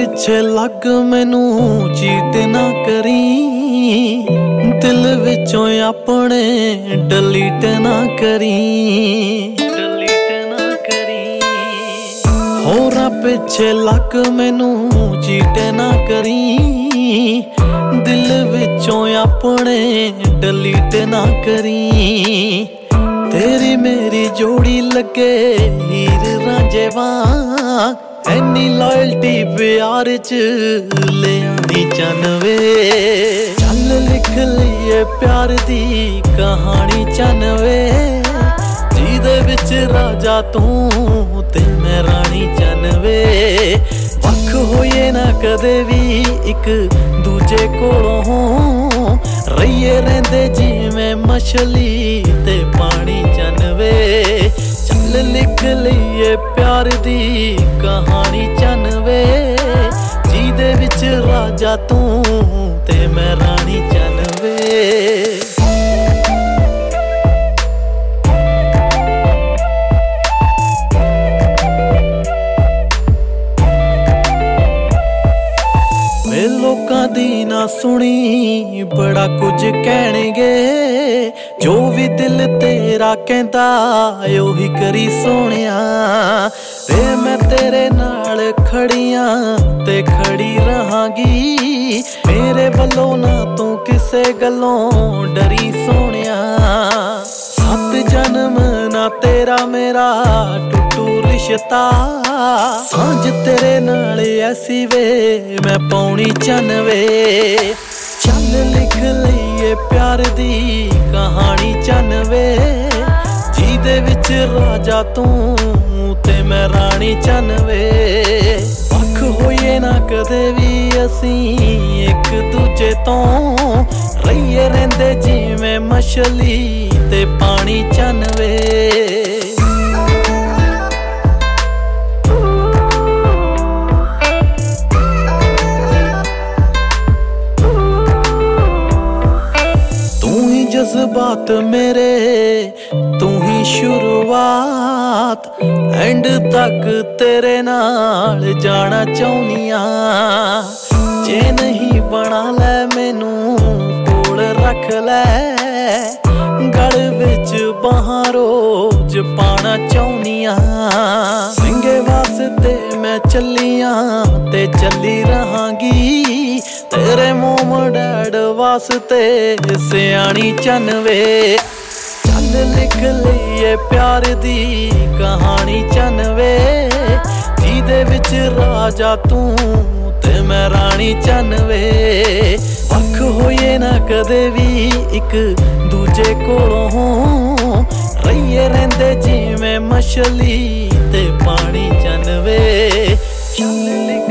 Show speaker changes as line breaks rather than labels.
ਪਿੱਛੇ ਲੱਗ ਮੈਨੂੰ ਚੀਟ ਨਾ ਕਰੀ, ਦਿਲ ਵਿੱਚੋਂ ਆਪਣੇ ਡਿਲੀਟ ਨਾ ਕਰੀ, ਹੋਰਾਂ ਪਿੱਛੇ ਲੱਗ ਮੈਨੂੰ ਚੀਟ ਨਾ ਕਰੀ, ਦਿਲ ਵਿੱਚੋਂ ਆਪਣੇ ਡਿਲੀਟ ਨਾ ਕਰੀ। ਤੇਰੀ ਮੇਰੀ ਜੋੜੀ ਲੱਗੇ ਹੀਰ ਰਾਂਝੇ ਵਾਂਗ, ਐਨੀ ਲਾਇਲਟੀ ਪਿਆਰ ਚ ਲਿਆਣੀ ਚੰਨ ਵੇ। ਚੱਲ ਲਿਖ ਲਈਏ ਪਿਆਰ ਦੀ ਕਹਾਣੀ ਚੰਨ ਵੇ, ਜਿਹਦੇ ਵਿੱਚ ਰਾਜਾ ਤੂੰ ਤੇ ਮੈਂ ਰਾਣੀ ਚੰਨ ਵੇ। ਵੱਖ ਹੋਈਏ ਨਾ ਕਦੇ ਵੀ ਇੱਕ ਦੂਜੇ ਕੋਲੋਂ, ਰਹੀਏ ਰਹਿੰਦੇ ਜਿਵੇਂ ਮਛਲੀ ਤੇ ਪਾਣੀ ਚੰਨ ਵੇ। ਚੱਲ ਲਿਖ ਲਈਏ ਪਿਆਰ ਦੀ ਕਹਾਣੀ ਚੰਨ ਵੇ, ਜਿਹਦੇ ਵਿੱਚ ਰਾਜਾ ਤੂੰ ਤੇ ਮੈਂ ਰਾਣੀ ਚੰਨ ਵੇ। ਲੋਕਾਂ ਦੀ ਨਾ ਸੁਣੀ ਬੜਾ ਕੁਝ ਕਹਿਣਗੇ, ਜੋ ਵੀ ਦਿਲ ਤੇਰਾ ਕਹਿੰਦਾ ਉਹੀ ਕਰੀ ਸੋਹਣਿਆ ਵੇ। ਮੈਂ ਤੇਰੇ ਨਾਲ ਖੜੀਆਂ ਤੇ ਖੜੀ ਰਹਾਂਗੀ, ਮੇਰੇ ਵੱਲੋਂ ਨਾ ਤੂੰ ਕਿਸੇ ਗੱਲੋਂ ਡਰੀ ਸੋਹਣਿਆ। 7 ਜਨਮ ਨਾ ਤੇਰਾ ਮੇਰਾ ਟੁੱਟੂ ਰਿਸ਼ਤਾ, ਸਾਂਝ ਤੇਰੇ ਨਾਲ ਐਸੀ ਵੇ ਮੈਂ ਪਾਉਣੀ ਚੰਨ ਵੇ। ਚੱਲ ਲਿਖ ਲਈਏ ਪਿਆਰ ਦੀ ਕਹਾਣੀ ਚੰਨ ਵੇ, ਜਿਹਦੇ ਵਿੱਚ ਰਾਜਾ ਤੂੰ ਤੇ ਮੈਂ ਰਾਣੀ ਚੰਨ ਵੇ। ਵੱਖ ਹੋਈਏ ਨਾ ਕਦੇ ਵੀ ਅਸੀਂ ਇੱਕ ਦੂਜੇ ਤੋਂ, ਰਹੀਏ ਰਹਿੰਦੇ ਜਿਵੇਂ ਮਛਲੀ ਤੇ ਪਾਣੀ ਚੰਨ ਵੇ। ਜਜ਼ਬਾਤ ਮੇਰੇ ਤੂੰ ਹੀ ਸ਼ੁਰੂਆਤ, ਐਂਡ ਤੱਕ ਤੇਰੇ ਨਾਲ ਜਾਣਾ ਚਾਹੁੰਨੀਆਂ। ਜੇ ਨਹੀਂ ਬਣਾ ਲੈ ਮੈਨੂੰ ਕੋਲ ਰੱਖ ਲੈ, ਗਲ ਵਿੱਚ ਬਾਹਾਂ ਰੋਜ਼ ਪਾਣਾ ਚਾਹੁੰਨੀਆਂ। ਸਿੰਘੇ ਵਾਸਤੇ ਮੈਂ ਚੱਲੀਆਂ ਤੇ ਚੱਲੀ ਰਹਾਂਗੀ, ਤੇਰੇ ਮੋਮ ਡੈਡ ਵਾਸਤੇ ਸਿਆਣੀ ਚੰਨ ਵੇ। ਚੱਲ ਲਿਖ ਲਈਏ ਪਿਆਰ ਦੀ ਕਹਾਣੀ ਚੰਨ ਵੇ, ਜਿਹਦੇ ਵਿੱਚ ਰਾਜਾ ਤੂੰ ਤੇ ਮੈਂ ਰਾਣੀ ਚੰਨ ਵੇ। ਵੱਖ ਹੋਈਏ ਨਾ ਕਦੇ ਵੀ ਇੱਕ ਦੂਜੇ ਕੋਲੋਂ, ਰਹੀਏ ਰਹਿੰਦੇ ਜਿਵੇਂ ਮਛਲੀ ਤੇ ਪਾਣੀ ਚੰਨ ਵੇ। ਚੱਲ